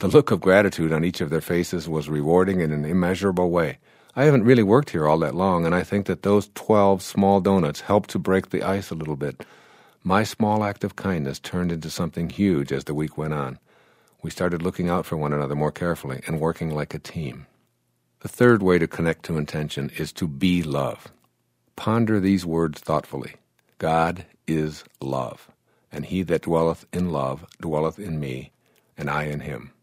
The look of gratitude on each of their faces was rewarding in an immeasurable way. I haven't really worked here all that long, and I think that those 12 small donuts helped to break the ice a little bit. My small act of kindness turned into something huge as the week went on. We started looking out for one another more carefully and working like a team. The third way to connect to intention is to be love. Ponder these words thoughtfully. God is love, and he that dwelleth in love dwelleth in me, and I in him.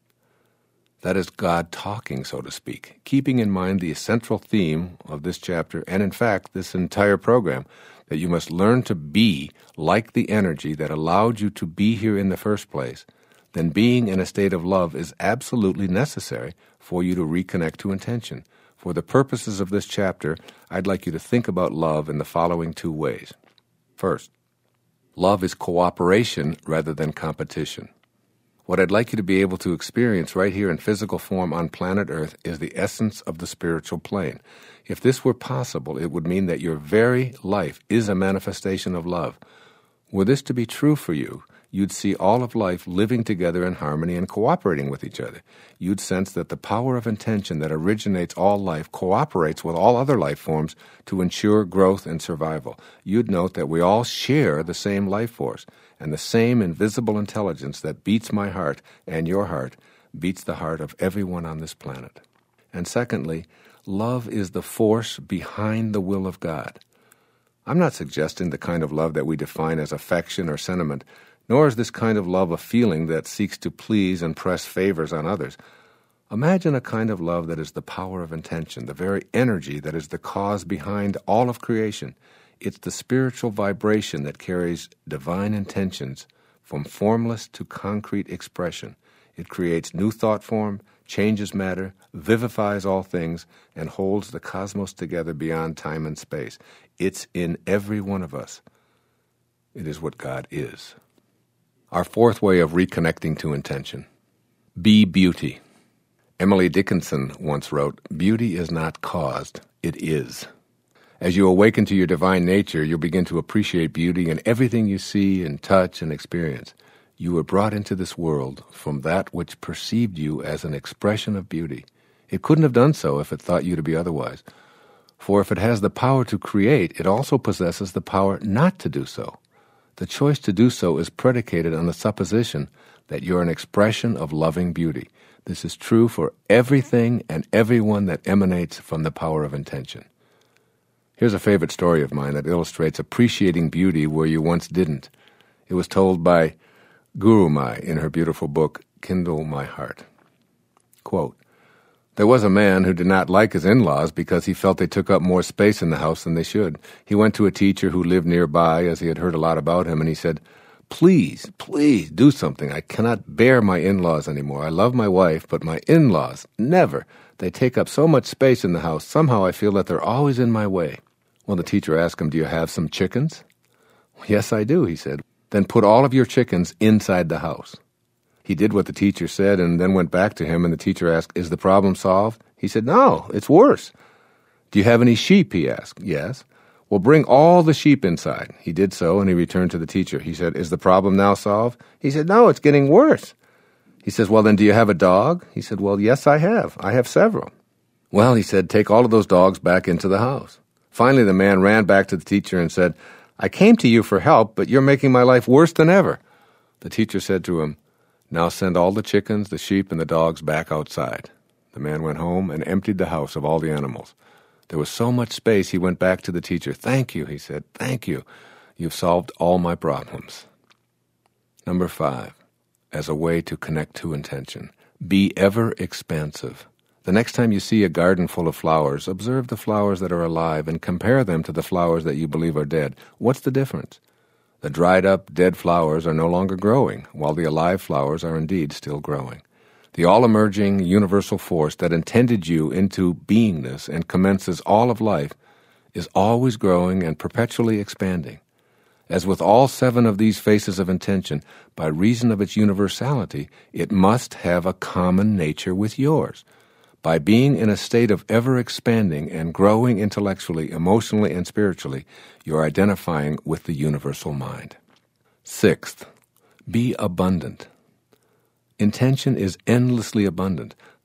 That is God talking, so to speak, keeping in mind the central theme of this chapter, and in fact this entire program, that you must learn to be like the energy that allowed you to be here in the first place. Then being in a state of love is absolutely necessary for you to reconnect to intention. For the purposes of this chapter, I'd like you to think about love in the following two ways. First, love is cooperation rather than competition. What I'd like you to be able to experience right here in physical form on planet Earth is the essence of the spiritual plane. If this were possible, it would mean that your very life is a manifestation of love. Were this to be true for you, you'd see all of life living together in harmony and cooperating with each other. You'd sense that the power of intention that originates all life cooperates with all other life forms to ensure growth and survival. You'd note that we all share the same life force, and the same invisible intelligence that beats my heart and your heart beats the heart of everyone on this planet. And secondly, love is the force behind the will of God. I'm not suggesting the kind of love that we define as affection or sentiment, nor is this kind of love a feeling that seeks to please and press favors on others. Imagine a kind of love that is the power of intention, the very energy that is the cause behind all of creation. It's the spiritual vibration that carries divine intentions from formless to concrete expression. It creates new thought form, changes matter, vivifies all things, and holds the cosmos together beyond time and space. It's in every one of us. It is what God is. Our fourth way of reconnecting to intention. Be beauty. Emily Dickinson once wrote, "Beauty is not caused, it is." As you awaken to your divine nature, you'll begin to appreciate beauty in everything you see and touch and experience. You were brought into this world from that which perceived you as an expression of beauty. It couldn't have done so if it thought you to be otherwise. For if it has the power to create, it also possesses the power not to do so. The choice to do so is predicated on the supposition that you're an expression of loving beauty. This is true for everything and everyone that emanates from the power of intention. Here's a favorite story of mine that illustrates appreciating beauty where you once didn't. It was told by Guru Mai in her beautiful book, Kindle My Heart. Quote, "There was a man who did not like his in-laws because he felt they took up more space in the house than they should. He went to a teacher who lived nearby as he had heard a lot about him, and he said, 'Please, please do something. I cannot bear my in-laws anymore. I love my wife, but my in-laws, never. They take up so much space in the house. Somehow I feel that they're always in my way.' Well, the teacher asked him, 'Do you have some chickens?' 'Yes, I do,' he said. 'Then put all of your chickens inside the house.' He did what the teacher said and then went back to him, and the teacher asked, 'Is the problem solved?' He said, 'No, it's worse.' 'Do you have any sheep?' he asked. 'Yes.' 'Well, bring all the sheep inside.' He did so, and he returned to the teacher. He said, 'Is the problem now solved?' He said, 'No, it's getting worse.' He says, 'Well, then do you have a dog?' He said, 'Well, yes, I have. I have several.' 'Well,' he said, 'take all of those dogs back into the house.' Finally, the man ran back to the teacher and said, 'I came to you for help, but you're making my life worse than ever.' The teacher said to him, 'Now send all the chickens, the sheep, and the dogs back outside.' The man went home and emptied the house of all the animals. There was so much space, he went back to the teacher. 'Thank you,' he said. 'Thank you. You've solved all my problems.'" Number 5, as a way to connect to intention. Be ever expansive. The next time you see a garden full of flowers, observe the flowers that are alive and compare them to the flowers that you believe are dead. What's the difference? The dried-up, dead flowers are no longer growing, while the alive flowers are indeed still growing. The all-emerging universal force that intended you into beingness and commences all of life is always growing and perpetually expanding. As with all 7 of these faces of intention, by reason of its universality, it must have a common nature with yours. By being in a state of ever-expanding and growing intellectually, emotionally, and spiritually, you're identifying with the universal mind. 6th, be abundant. Intention is endlessly abundant.